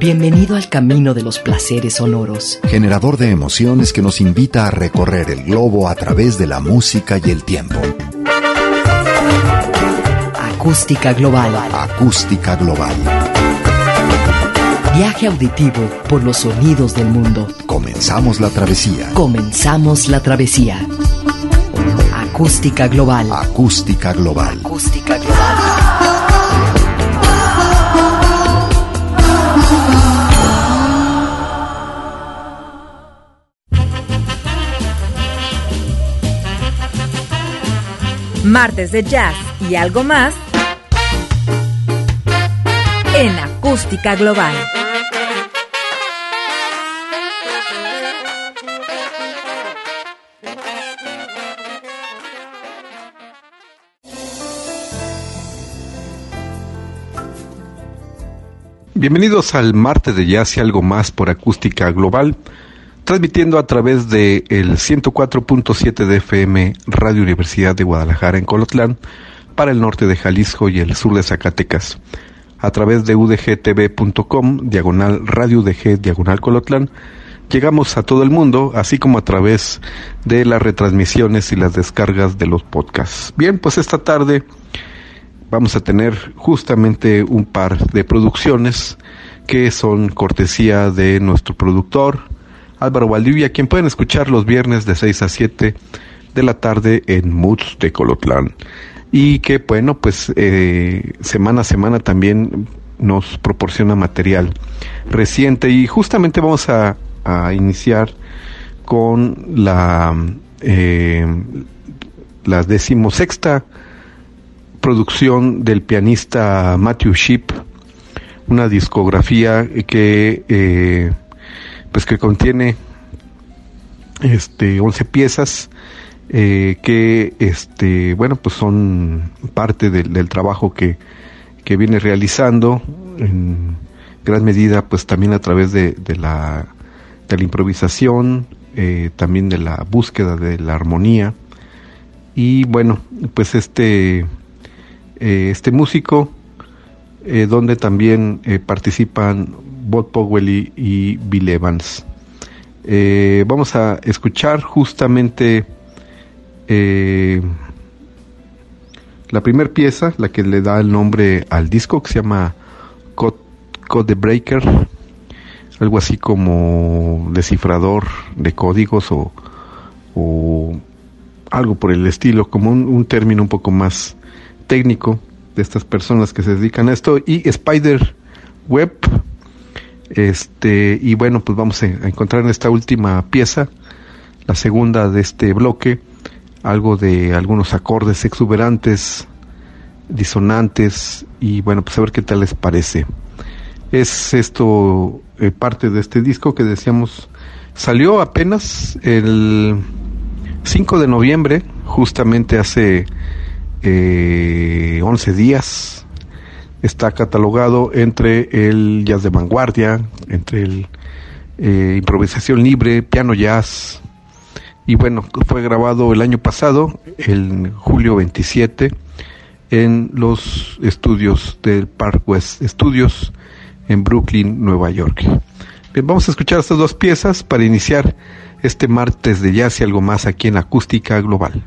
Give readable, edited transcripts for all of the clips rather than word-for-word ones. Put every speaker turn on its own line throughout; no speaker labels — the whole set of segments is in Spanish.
Bienvenido al camino de los placeres sonoros.
Generador de emociones que nos invita a recorrer el globo a través de la música y el tiempo.
Acústica Global.
Acústica Global.
Viaje auditivo por los sonidos del mundo.
Comenzamos la travesía.
Comenzamos la travesía. Acústica Global.
Acústica Global.
Acústica Global.
Martes de jazz y algo más en Acústica Global.
Bienvenidos al Martes de Jazz y algo más por Acústica Global, transmitiendo a través de el 104.7 de FM Radio Universidad de Guadalajara en Colotlán, para el norte de Jalisco y el sur de Zacatecas, a través de udgtv.com, /Radio UDG, /Colotlán. Llegamos a todo el mundo, así como a través de las retransmisiones y las descargas de los podcasts. Bien, pues esta tarde vamos a tener justamente un par de producciones que son cortesía de nuestro productor Álvaro Valdivia, quien pueden escuchar los viernes de 6 a 7 de la tarde en Moods de Colotlán. Y que, bueno, pues semana a semana también nos proporciona material reciente. Y justamente vamos a iniciar con la 16ª producción del pianista Matthew Shipp, una discografía que que contiene 11 piezas que pues son parte del trabajo que viene realizando en gran medida, pues también a través de la improvisación, también de la búsqueda de la armonía. Y bueno, pues este músico, donde también participan Bob Powell y Bill Evans. Vamos a escuchar justamente la primera pieza, la que le da el nombre al disco, que se llama Code Breaker, algo así como descifrador de códigos o algo por el estilo, como un término un poco más técnico de estas personas que se dedican a esto, y Spider Web. Y bueno, pues vamos a encontrar en esta última pieza, la segunda de este bloque, algo de algunos acordes exuberantes, disonantes, y bueno, pues a ver qué tal les parece. Es esto parte de este disco que decíamos salió apenas el 5 de noviembre, justamente hace 11 días. Está catalogado entre el jazz de vanguardia, entre el improvisación libre, piano jazz. Y bueno, fue grabado el año pasado, el julio 27, en los estudios del Park West Studios en Brooklyn, Nueva York. Bien, vamos a escuchar estas dos piezas para iniciar este martes de jazz y algo más aquí en Acústica Global.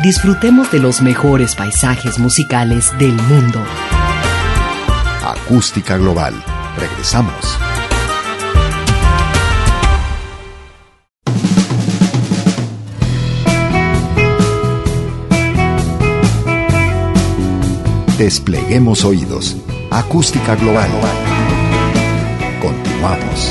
disfrutemos de los mejores paisajes musicales del mundo.
Acústica Global. Regresamos. Despleguemos oídos. Acústica Global. Continuamos.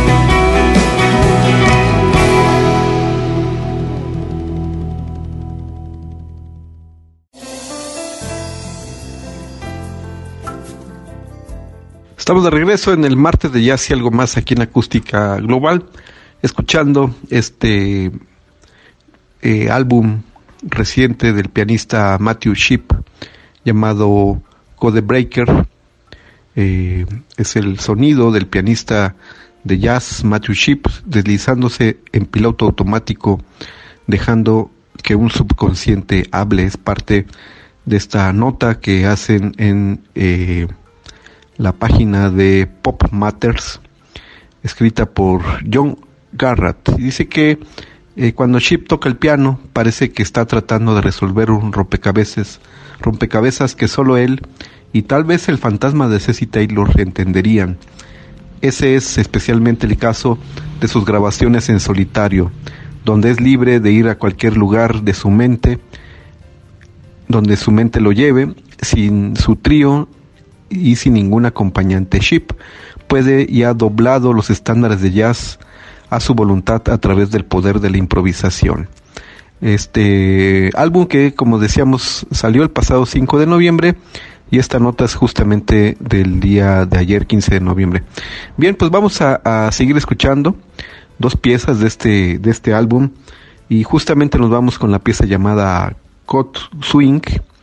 Estamos de regreso en el martes de Jazz y algo más aquí en Acústica Global, escuchando este álbum reciente del pianista Matthew Shipp llamado Codebreaker. Es el sonido del pianista de jazz Matthew Shipp deslizándose en piloto automático, dejando que un subconsciente hable. Es parte de esta nota que hacen en la página de Pop Matters, escrita por John Garratt. Y dice que cuando Shipp toca el piano, parece que está tratando de resolver un rompecabezas que solo él y tal vez el fantasma de Ceci Taylor entenderían. Ese es especialmente el caso de sus grabaciones en solitario, donde es libre de ir a cualquier lugar de su mente, donde su mente lo lleve, sin su trío y sin ningún acompañante. Shipp puede y ha doblado los estándares de jazz a su voluntad a través del poder de la improvisación. Este álbum que, como decíamos, salió el pasado 5 de noviembre y esta nota es justamente del día de ayer, 15 de noviembre. Bien, pues vamos a seguir escuchando dos piezas de este álbum y justamente nos vamos con la pieza llamada Code Swing,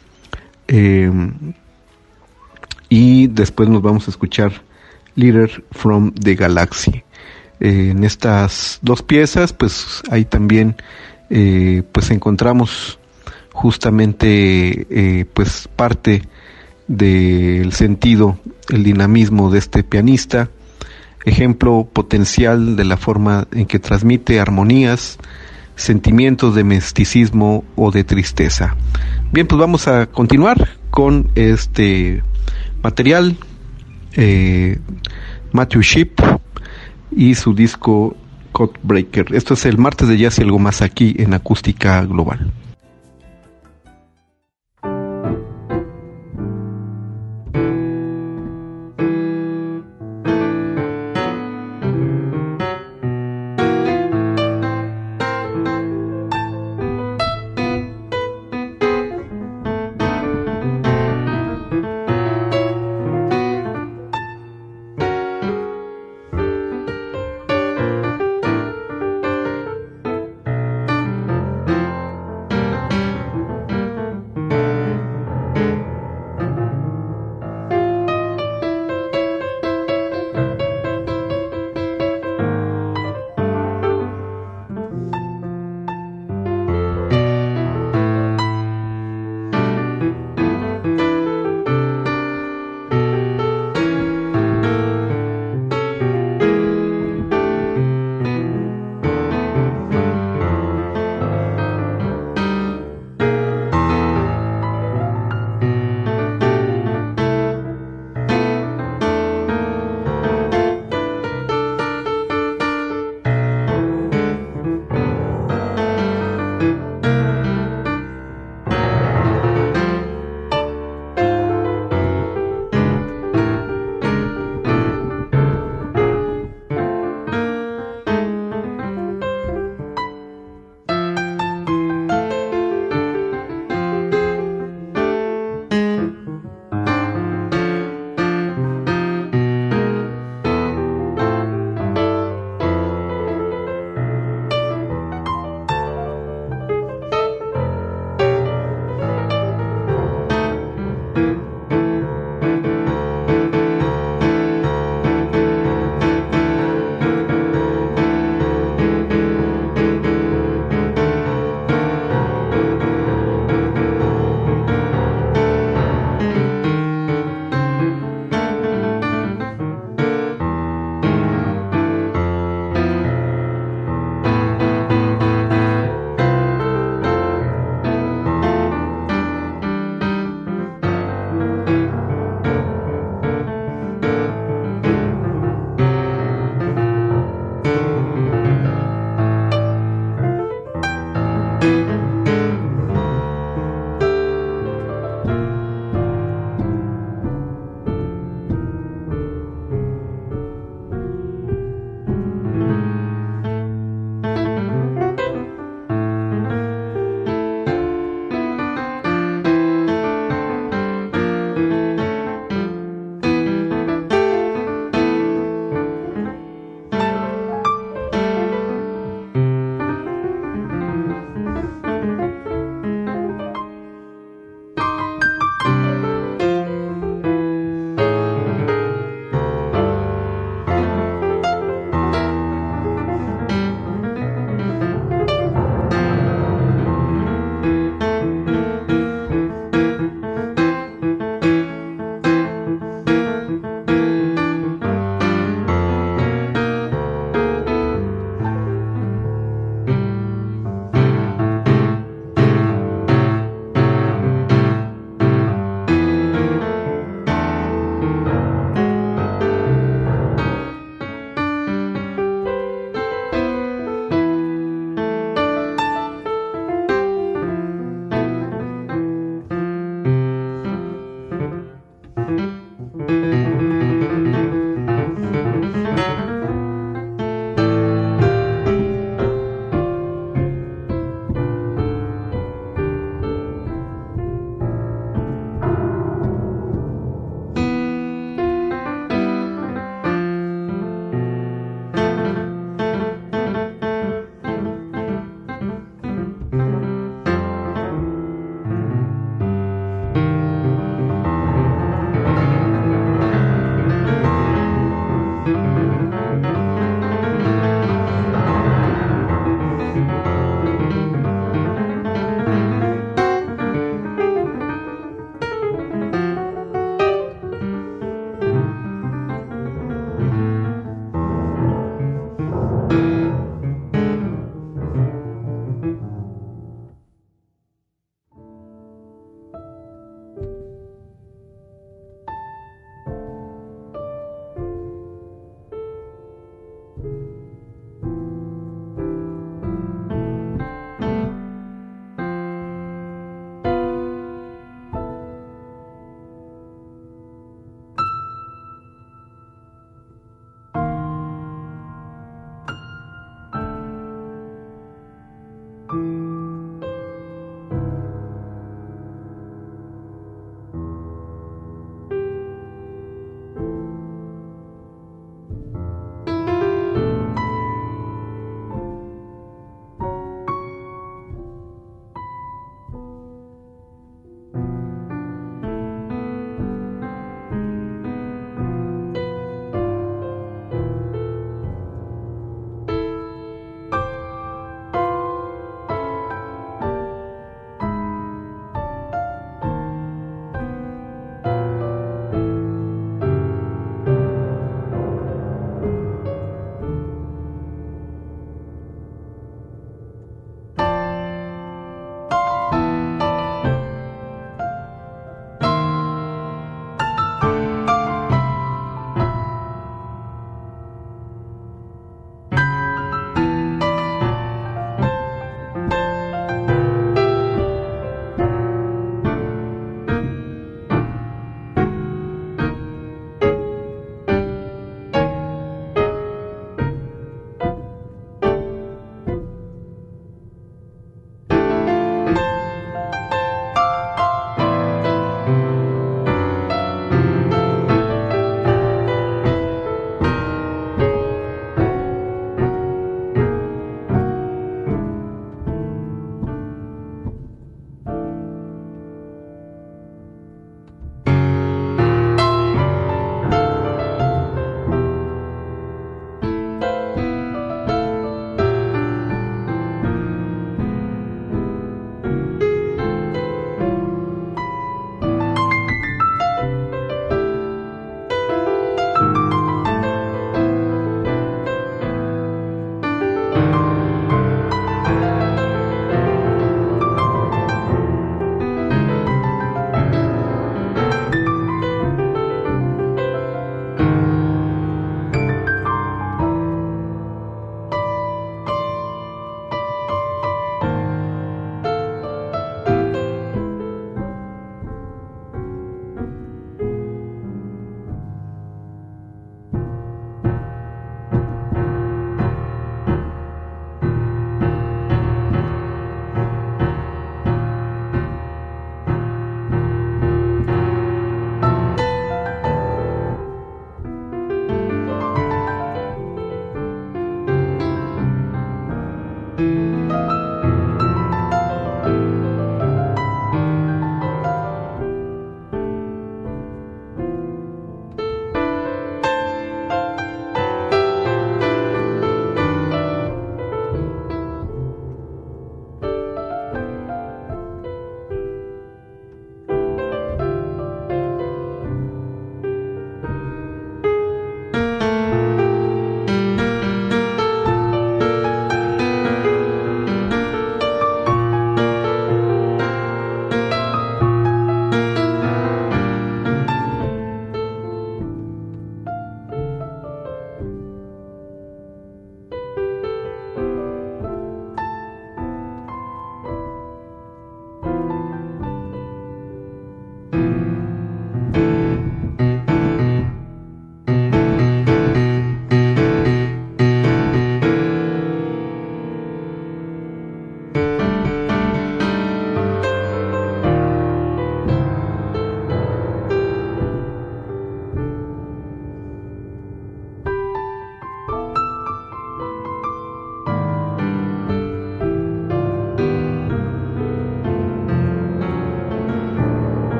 y después nos vamos a escuchar Letter from the Galaxy. En estas dos piezas pues ahí también pues encontramos justamente pues parte del sentido, el dinamismo de este pianista, ejemplo potencial de la forma en que transmite armonías, sentimientos de misticismo o de tristeza. Bien, pues vamos a continuar con este material, Matthew Shipp y su disco Codebreaker. Esto es el martes de jazz y algo más aquí en Acústica Global.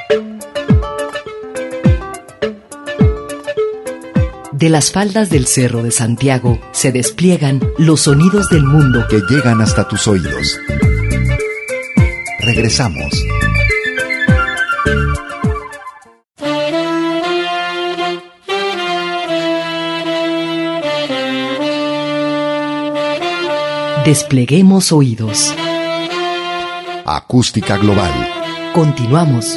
De las faldas del Cerro de Santiago se despliegan los sonidos del mundo
que llegan hasta tus oídos. Regresamos.
Despleguemos oídos.
Acústica Global.
Continuamos.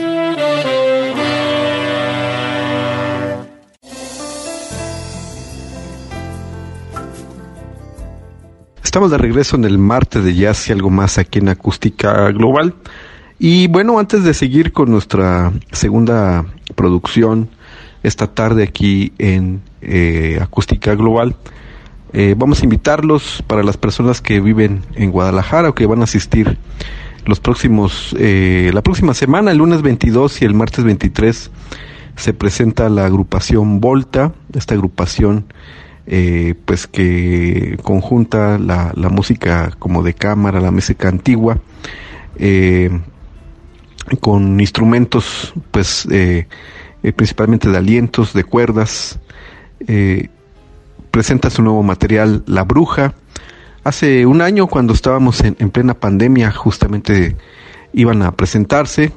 Estamos de regreso en el martes de Jazz y algo más aquí en Acústica Global. Y bueno, antes de seguir con nuestra segunda producción esta tarde aquí en Acústica Global, vamos a invitarlos para las personas que viven en Guadalajara o que van a asistir la próxima semana, el lunes 22 y el martes 23, se presenta la agrupación Volta, esta agrupación pues que conjunta la música como de cámara, la música antigua, con instrumentos pues principalmente de alientos, de cuerdas. Presenta su nuevo material, La Bruja. Hace un año, cuando estábamos en plena pandemia, justamente iban a presentarse,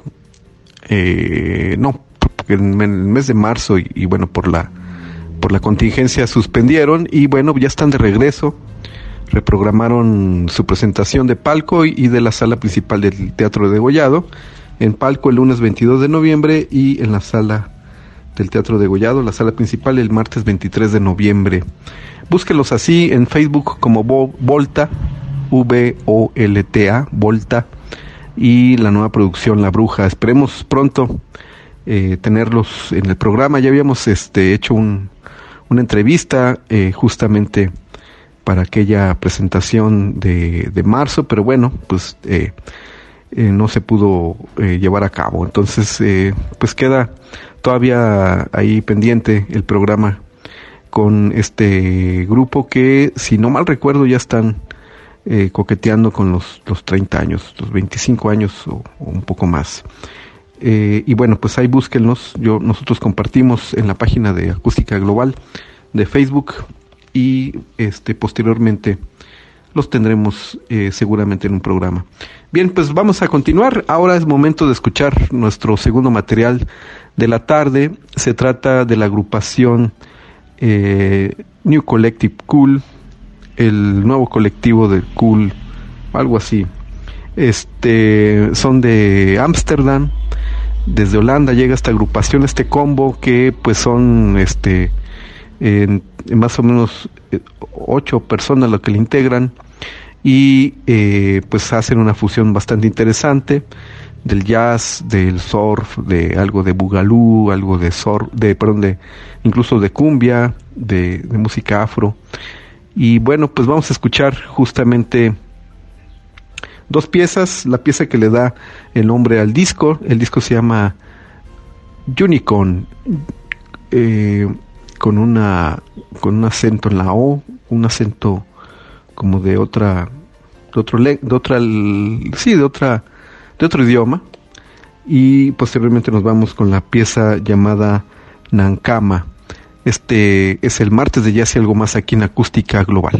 porque en el mes de marzo y bueno, por la contingencia suspendieron, y bueno, ya están de regreso. Reprogramaron su presentación de palco y de la sala principal del Teatro de Degollado. En palco el lunes 22 de noviembre y en la sala del Teatro de Degollado, la sala principal, el martes 23 de noviembre. Búsquelos así en Facebook como Volta, VOLTA, Volta, y la nueva producción La Bruja. Esperemos pronto tenerlos en el programa. Ya habíamos hecho una entrevista justamente para aquella presentación de marzo, pero bueno, pues no se pudo llevar a cabo. Entonces pues queda todavía ahí pendiente el programa con este grupo que, si no mal recuerdo, ya están coqueteando con los 30 años, los 25 años o un poco más. Y bueno, pues ahí búsquenlos. Nosotros compartimos en la página de Acústica Global de Facebook, y posteriormente los tendremos seguramente en un programa. Bien, pues vamos a continuar. Ahora es momento de escuchar nuestro segundo material de la tarde. Se trata de la agrupación New Collective Cool, el nuevo colectivo de Cool, algo así. Son de Ámsterdam. Desde Holanda llega esta agrupación, este combo, que pues son más o menos 8 personas lo que le integran, y pues hacen una fusión bastante interesante del jazz, del surf, de algo de bugalú, algo de surf, incluso de cumbia, de música afro. Y bueno, pues vamos a escuchar justamente 2 piezas. La pieza que le da el nombre al disco, el disco se llama Unicorn, con un acento en la O, un acento como de otro idioma. Y posteriormente nos vamos con la pieza llamada Nankama. Este es el martes de Jazz y algo más aquí en Acústica Global.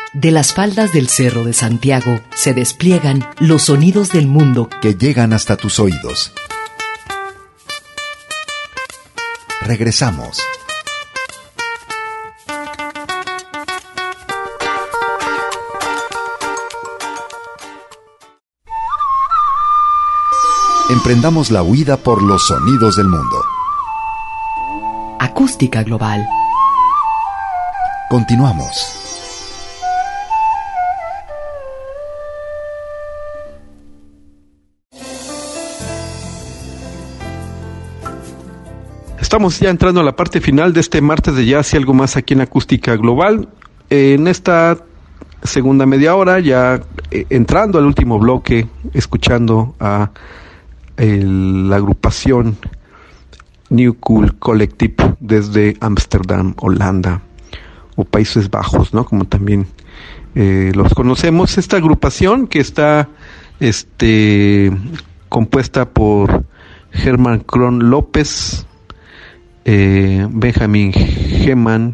De las faldas del Cerro de Santiago se despliegan los sonidos del mundo
que llegan hasta tus oídos. Regresamos. Emprendamos la huida por los sonidos del mundo.
Acústica Global.
Continuamos.
Estamos ya entrando a la parte final de este martes de Jazz y algo más aquí en Acústica Global. En esta segunda media hora, ya entrando al último bloque, escuchando a la agrupación New Cool Collective desde Ámsterdam, Holanda, o Países Bajos, ¿no? Como también los conocemos. Esta agrupación que está compuesta por Herman Kron López, Benjamin Geman,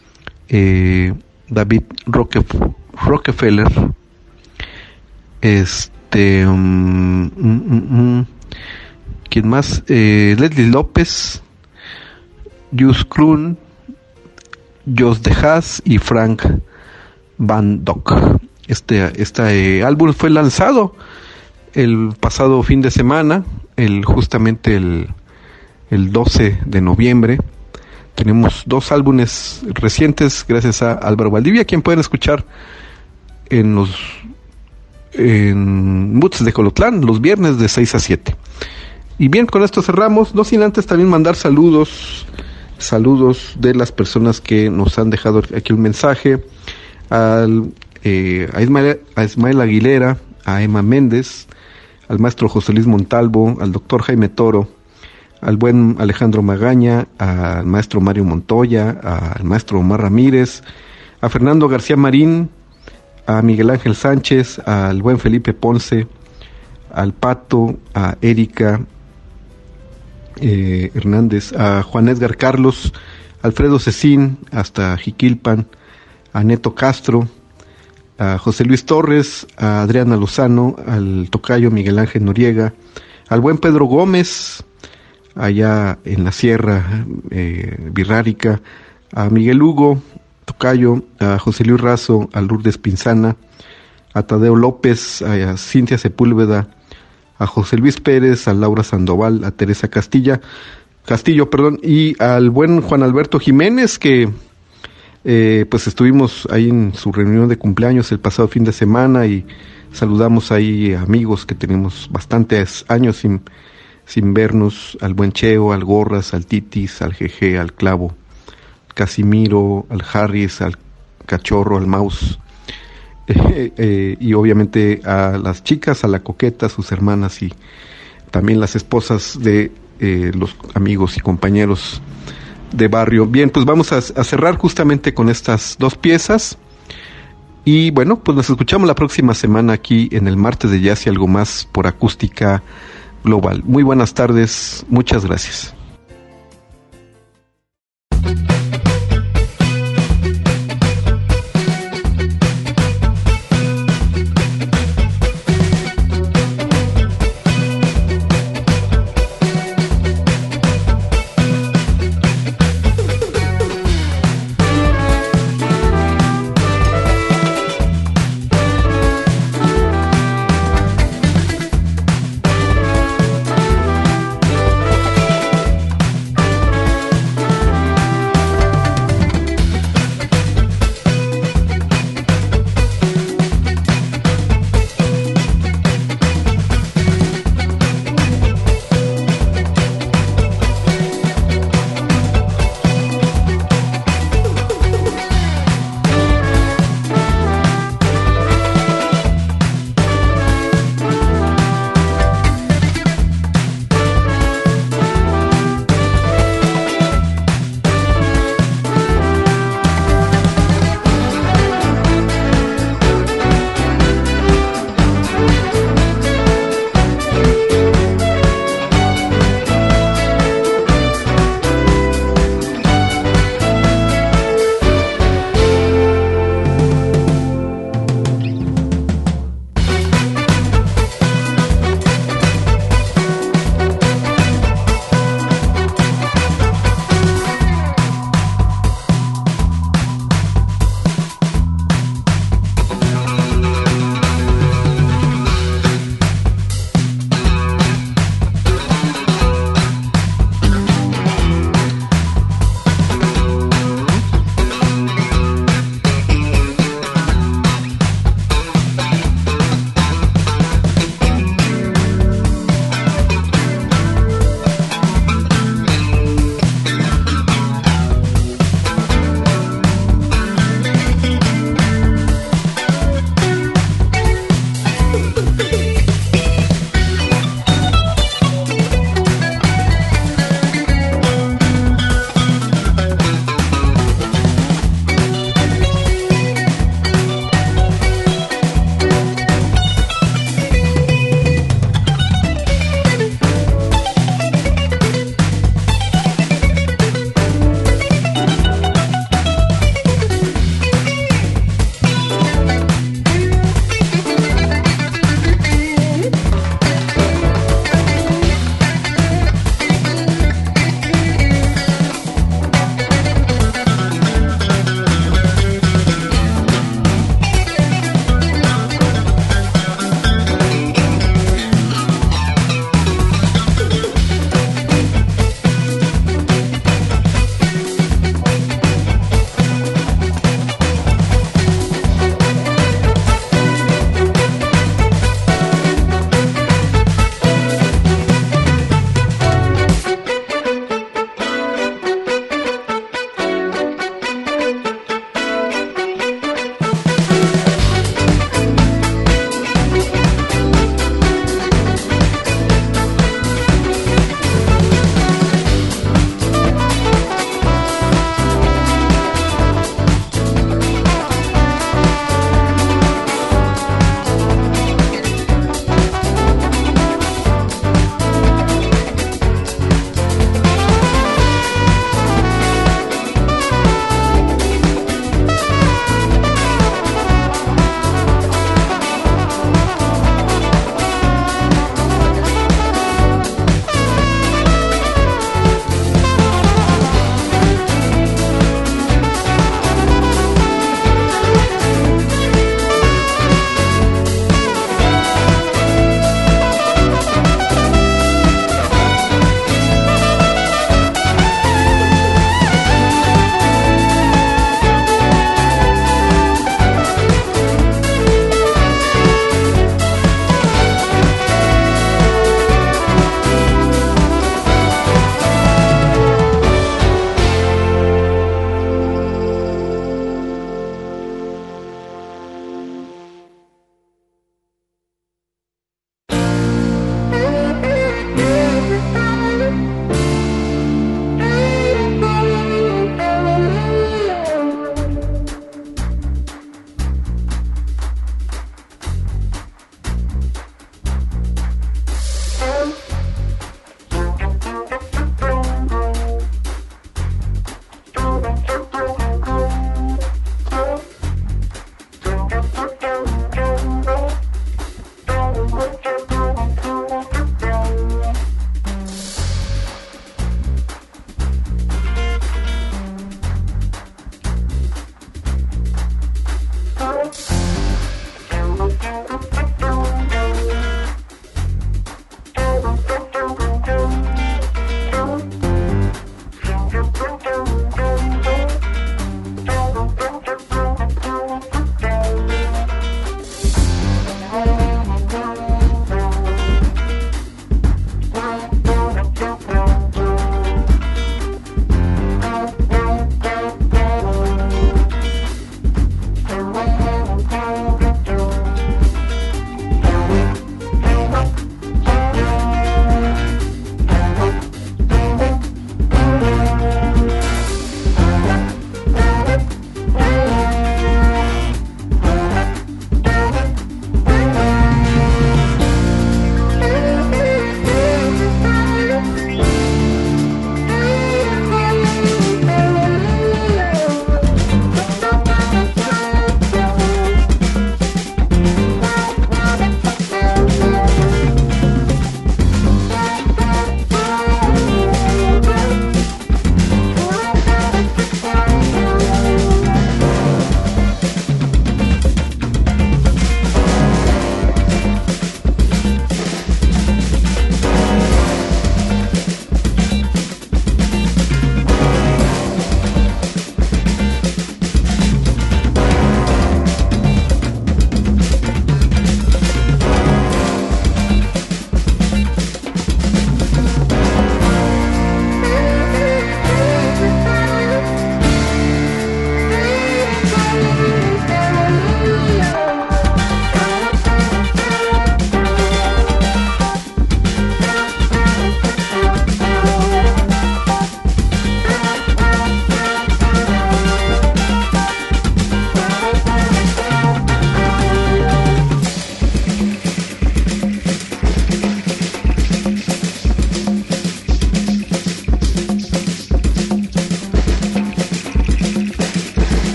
David Rockefeller, ¿quién más? Leslie López, Jus Kroon, Jos de Haas y Frank Van Dock. Este álbum fue lanzado el pasado fin de semana, justamente el 12 de noviembre. Tenemos 2 álbumes recientes gracias a Álvaro Valdivia, quien pueden escuchar en Moods de Colotlán los viernes de 6 a 7. Y bien, con esto cerramos, no sin antes también mandar saludos de las personas que nos han dejado aquí un mensaje, a Ismael Aguilera, a Emma Méndez, al maestro José Luis Montalvo, al doctor Jaime Toro, al buen Alejandro Magaña, al maestro Mario Montoya, al maestro Omar Ramírez, a Fernando García Marín, a Miguel Ángel Sánchez, al buen Felipe Ponce, al Pato, a Erika Hernández, a Juan Edgar Carlos, Alfredo Cecín, hasta Jiquilpan, a Neto Castro, a José Luis Torres, a Adriana Lozano, al tocayo Miguel Ángel Noriega, al buen Pedro Gómez, allá en la Sierra Birrárica, a Miguel Hugo, tocayo, a José Luis Razo, a Lourdes Pinzana, a Tadeo López, a Cintia Sepúlveda, a José Luis Pérez, a Laura Sandoval, a Teresa Castillo, y al buen Juan Alberto Jiménez, que pues estuvimos ahí en su reunión de cumpleaños el pasado fin de semana y saludamos ahí amigos que tenemos bastantes años sin vernos, al buen Cheo, al Gorras, al Titis, al Jeje, al Clavo, Casimiro, al Harris, al Cachorro, al Mouse, y obviamente a las chicas, a la Coqueta, sus hermanas y también las esposas de los amigos y compañeros de barrio. Bien, pues vamos a cerrar justamente con estas 2 piezas y bueno, pues nos escuchamos la próxima semana aquí en el martes de Jazz y algo más por Acústica Global. Muy buenas tardes, muchas gracias.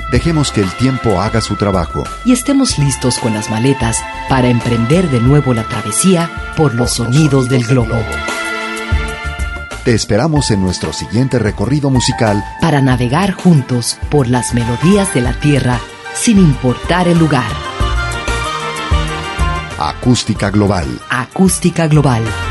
Dejemos que el tiempo haga su trabajo
y estemos listos con las maletas para emprender de nuevo la travesía por los sonidos del globo.
Te esperamos en nuestro siguiente recorrido musical
para navegar juntos por las melodías de la tierra sin importar el lugar.
Acústica Global.
Acústica Global.